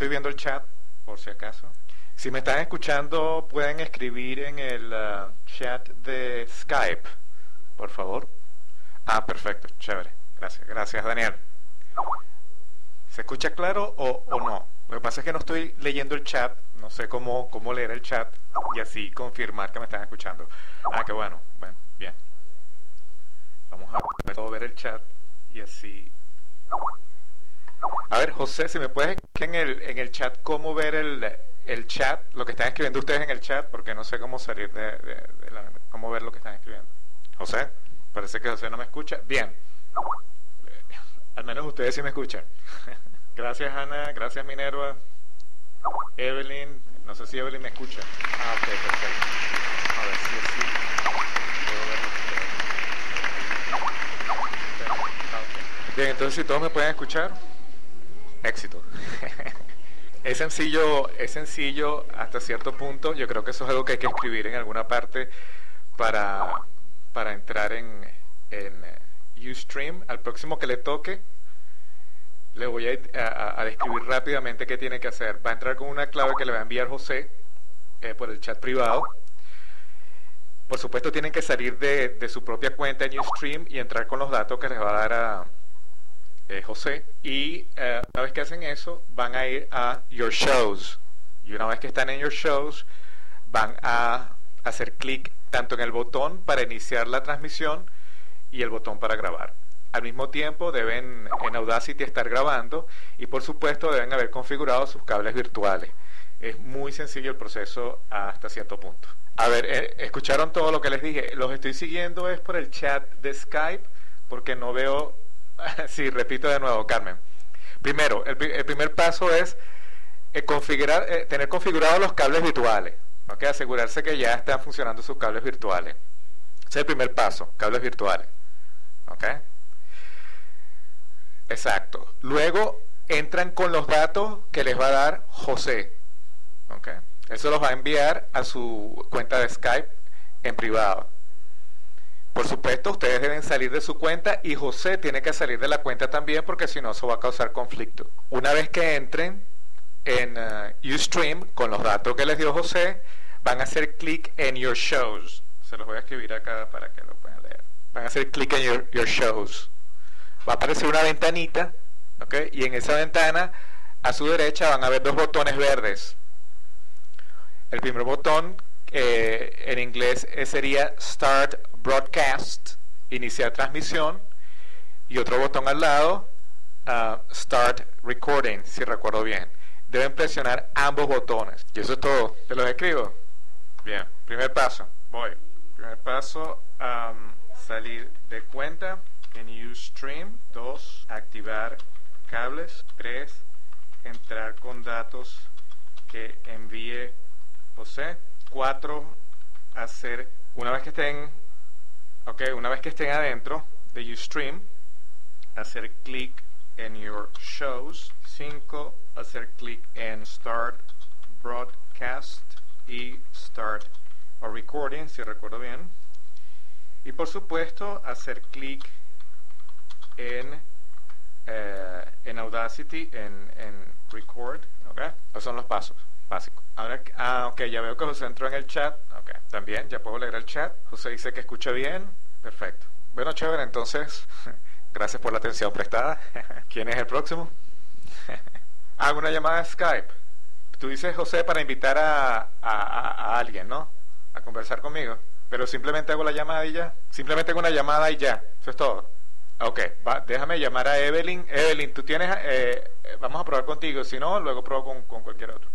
estoy viendo el chat, por si acaso. Si me están escuchando, pueden escribir en el chat de Skype, por favor. Ah, perfecto, chévere. Gracias, Daniel. ¿Se escucha claro o no? Lo que pasa es que no estoy leyendo el chat, no sé cómo leer el chat y así confirmar que me están escuchando. Ah, qué bueno, bien. Vamos a ver el chat y así. A ver, José, si me puedes escribir en el chat cómo ver el chat, lo que están escribiendo ustedes en el chat, porque no sé cómo salir cómo ver lo que están escribiendo. José, parece que José no me escucha. Bien, al menos ustedes sí me escuchan. Gracias, Ana, gracias, Minerva. Evelyn, no sé si Evelyn me escucha. Ah, ok, perfecto. A ver si así puedo verlo ustedes. Bien, entonces si todos me pueden escuchar, éxito. Es sencillo hasta cierto punto. Yo creo que eso es algo que hay que escribir en alguna parte para entrar en Ustream. Al próximo que le toque, le voy a describir rápidamente qué tiene que hacer. Va a entrar con una clave que le va a enviar José por el chat privado. Por supuesto, tienen que salir de su propia cuenta en Ustream y entrar con los datos que les va a dar a José. Y una vez que hacen eso, van a ir a Your Shows. Y una vez que están en Your Shows, van a hacer clic tanto en el botón para iniciar la transmisión y el botón para grabar. Al mismo tiempo deben en Audacity estar grabando y por supuesto deben haber configurado sus cables virtuales. Es muy sencillo el proceso hasta cierto punto. A ver, escucharon todo lo que les dije. Los estoy siguiendo es por el chat de Skype porque no veo. Sí, repito de nuevo, Carmen. Primero, el primer paso es tener configurados los cables virtuales. ¿Okay? Asegurarse que ya están funcionando sus cables virtuales. Ese es el primer paso, cables virtuales. ¿Okay? Exacto. Luego entran con los datos que les va a dar José. ¿Okay? Eso los va a enviar a su cuenta de Skype en privado. Por supuesto, ustedes deben salir de su cuenta y José tiene que salir de la cuenta también porque si no, eso va a causar conflicto. Una vez que entren en Ustream con los datos que les dio José, van a hacer clic en Your Shows. Se los voy a escribir acá para que lo puedan leer. Van a hacer clic en Your Shows. Va a aparecer una ventanita, ¿okay? Y en esa ventana, a su derecha, van a ver dos botones verdes. El primer botón, en inglés, sería Start Broadcast, iniciar transmisión, y otro botón al lado, Start Recording, si recuerdo bien. Deben presionar ambos botones. Y eso es todo. ¿Te los escribo? Bien. Primer paso. Voy. Primer paso, salir de cuenta en Ustream. 2, activar cables. 3, entrar con datos que envíe José. 4, hacer, una vez que estén adentro de Ustream, hacer clic en Your Shows. 5, hacer clic en Start Broadcast y Start a Recording, si recuerdo bien. Y por supuesto, hacer clic en Audacity, en Record. ¿Okay? Esos son los pasos básicos. Ahora, ok, ya veo que José entró en el chat. Ok, también, ya puedo leer el chat. José dice que escucha bien. Perfecto. Bueno, chévere, entonces, gracias por la atención prestada. ¿Quién es el próximo? Hago una llamada de Skype. Tú dices, José, para invitar a alguien, ¿no? A conversar conmigo. Pero simplemente hago la llamada y ya. Simplemente hago una llamada y ya. Eso es todo. Ok, déjame llamar a Evelyn. Evelyn, tú tienes... vamos a probar contigo. Si no, luego pruebo con cualquier otro.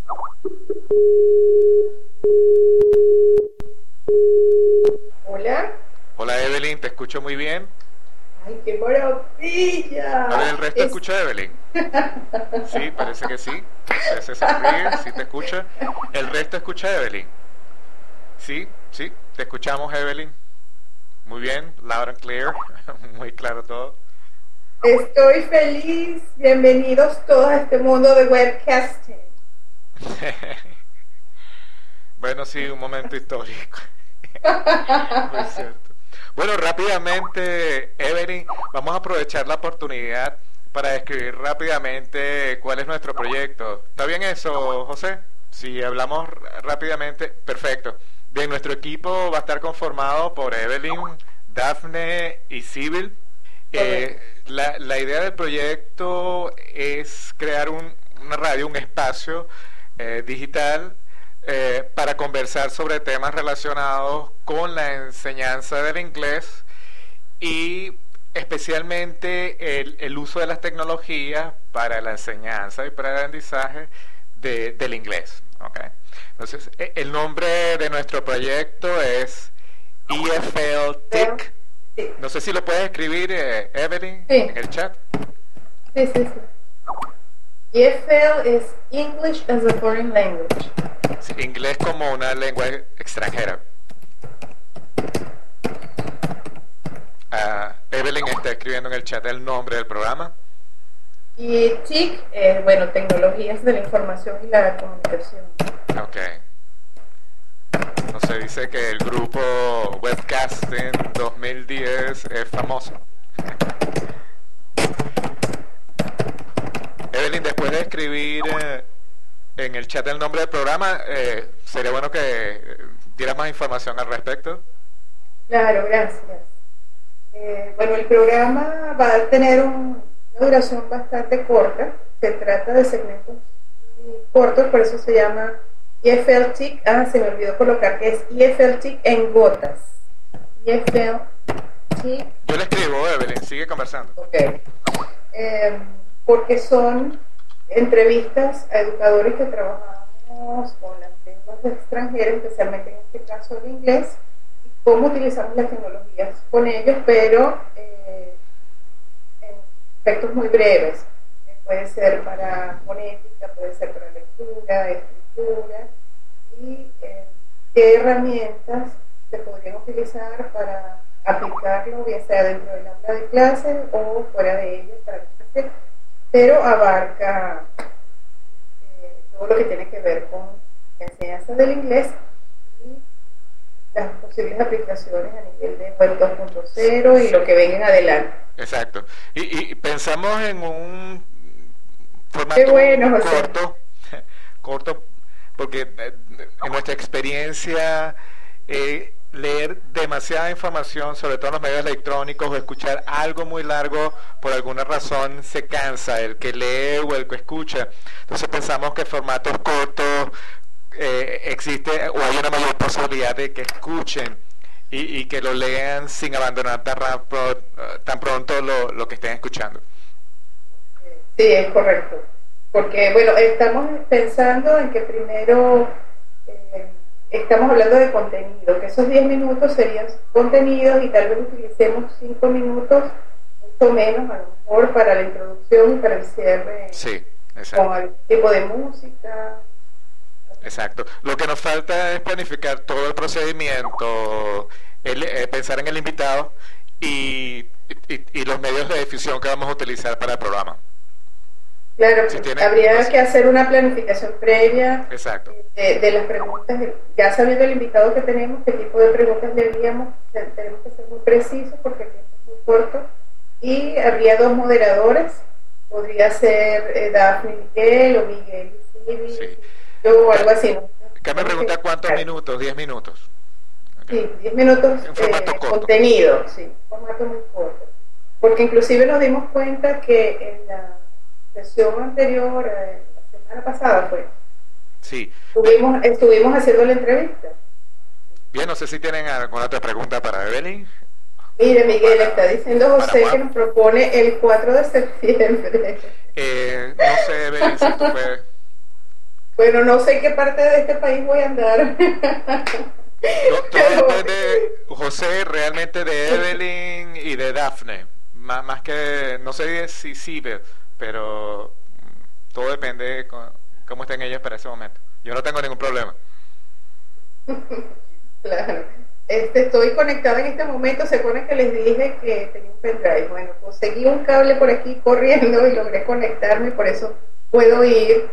Hola. Hola, Evelyn, te escucho muy bien. ¡Ay, qué maravilla! A ver, ¿el resto escucha a Evelyn? Sí, parece que sí. Se ríe, sí te escucha. ¿El resto escucha a Evelyn? Sí, te escuchamos, Evelyn. Muy bien, loud and clear. Muy claro todo. Estoy feliz. Bienvenidos todos a este mundo de webcasting. Bueno, sí, un momento histórico. Muy cierto. Bueno, rápidamente, Evelyn, vamos a aprovechar la oportunidad para describir rápidamente cuál es nuestro proyecto. ¿Está bien eso, José? Si hablamos rápidamente, perfecto. Bien, nuestro equipo va a estar conformado por Evelyn, Dafne y Sibyl. La idea del proyecto es crear una radio, un espacio digital para conversar sobre temas relacionados con la enseñanza del inglés y especialmente el uso de las tecnologías para la enseñanza y para el aprendizaje del inglés. ¿Okay? Entonces, el nombre de nuestro proyecto es EFL TIC. No sé si lo puedes escribir, Evelyn, en el chat. Sí. EFL es English as a Foreign Language. Sí, inglés como una lengua extranjera. Evelyn está escribiendo en el chat el nombre del programa. Y TIC es, tecnologías de la información y la comunicación. Ok. No se dice que el grupo Webcasting 2010 es famoso. Evelyn, después de escribir en el chat el nombre del programa, sería bueno que dieras más información al respecto. Claro, gracias. El programa va a tener una duración bastante corta. Se trata de segmentos muy cortos, por eso se llama EFL TIC. Se me olvidó colocar que es EFL TIC en gotas. EFL TIC. Yo le escribo, Evelyn, sigue conversando. Ok. Porque son entrevistas a educadores que trabajamos con las lenguas extranjeras, especialmente en este caso el inglés, y cómo utilizamos las tecnologías con ellos, pero en aspectos muy breves. Puede ser para fonética, puede ser para lectura, escritura, y qué herramientas se podrían utilizar para aplicarlo, ya sea dentro del aula de clase o fuera de ella, para clase, pero abarca todo lo que tiene que ver con la enseñanza del inglés y las posibles aplicaciones a nivel de Web 2.0 y lo que venga en adelante. Exacto. Y pensamos en un formato corto, porque en nuestra experiencia leer demasiada información, sobre todo en los medios electrónicos, o escuchar algo muy largo, por alguna razón se cansa el que lee o el que escucha. Entonces pensamos que formatos cortos existe o hay una mayor posibilidad de que escuchen y que lo lean sin abandonar tan pronto lo que estén escuchando. Sí, es correcto. Porque, estamos pensando en que primero estamos hablando de contenido, que esos 10 minutos serían contenidos y tal vez utilicemos 5 minutos, mucho menos, a lo mejor, para la introducción y para el cierre. Sí, exacto. Con algún tipo de música. Exacto. Lo que nos falta es planificar todo el procedimiento, pensar en el invitado y los medios de difusión que vamos a utilizar para el programa. Claro, habría que hacer una planificación previa. Exacto. De las preguntas, ya sabiendo el invitado que tenemos, qué tipo de preguntas le haríamos, tenemos que ser muy precisos porque el tiempo es muy corto. Y habría 2 moderadores, podría ser Dafne y Miguel o Miguel y Silvi, o algo así, ¿no? ¿Qué me pregunta cuántos minutos? 10 minutos. Okay. Sí, 10 minutos contenido, sí, formato muy corto. Porque inclusive nos dimos cuenta que en la sesión anterior, la semana pasada fue, sí, estuvimos haciendo la entrevista. Bien, no sé si tienen alguna otra pregunta para Evelyn. Mire, Miguel, está diciendo José que nos propone el 4 de septiembre. No sé, Evelyn, si tú puedes. Bueno, no sé en qué parte de este país voy a andar. Todo depende, José, realmente de Evelyn y de Dafne. Más que, no sé si Sibyl, pero todo depende de cómo estén ellas para ese momento. Yo no tengo ningún problema. Claro. Estoy conectada en este momento. Se supone que les dije que tenía un pendrive. Bueno, conseguí un cable por aquí corriendo y logré conectarme, por eso puedo ir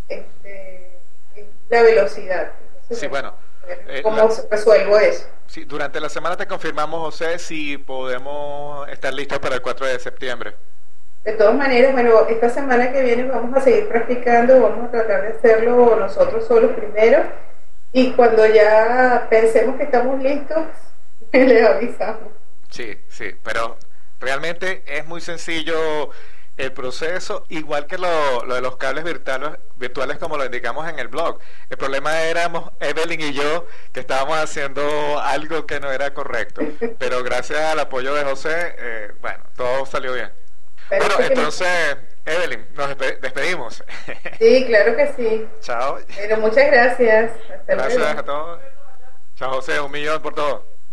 la velocidad. Entonces, sí, bueno. ¿Cómo resuelvo eso? Sí, durante la semana te confirmamos, José, si podemos estar listos para el 4 de septiembre. De todas maneras, bueno, esta semana que viene vamos a seguir practicando, vamos a tratar de hacerlo nosotros solos primero, y cuando ya pensemos que estamos listos, les avisamos. Sí, sí, pero realmente es muy sencillo el proceso, igual que lo de los cables virtuales como lo indicamos en el blog. El problema éramos Evelyn y yo, que estábamos haciendo algo que no era correcto, pero gracias al apoyo de José, bueno, todo salió bien. Bueno, entonces, Evelyn, nos despedimos. Sí, claro que sí. Chao. Bueno, muchas gracias. Hasta gracias luego. a todos. Chao, José, 1.000.000 por todo.